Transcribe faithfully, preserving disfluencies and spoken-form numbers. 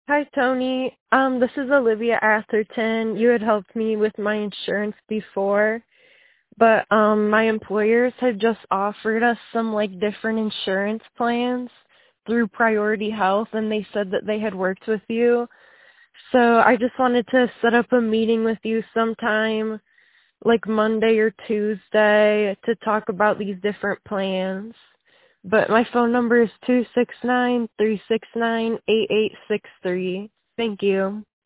Hi, Tony. Um, this is Olivia Atherton. You had helped me with my insurance before, but um, my employers had just offered us some like different insurance plans through Priority Health, and they said that they had worked with you. So I just wanted to set up a meeting with you sometime, like Monday or Tuesday, to talk about these different plans. But my phone number is two six nine, three six nine, eight eight six three. Thank you.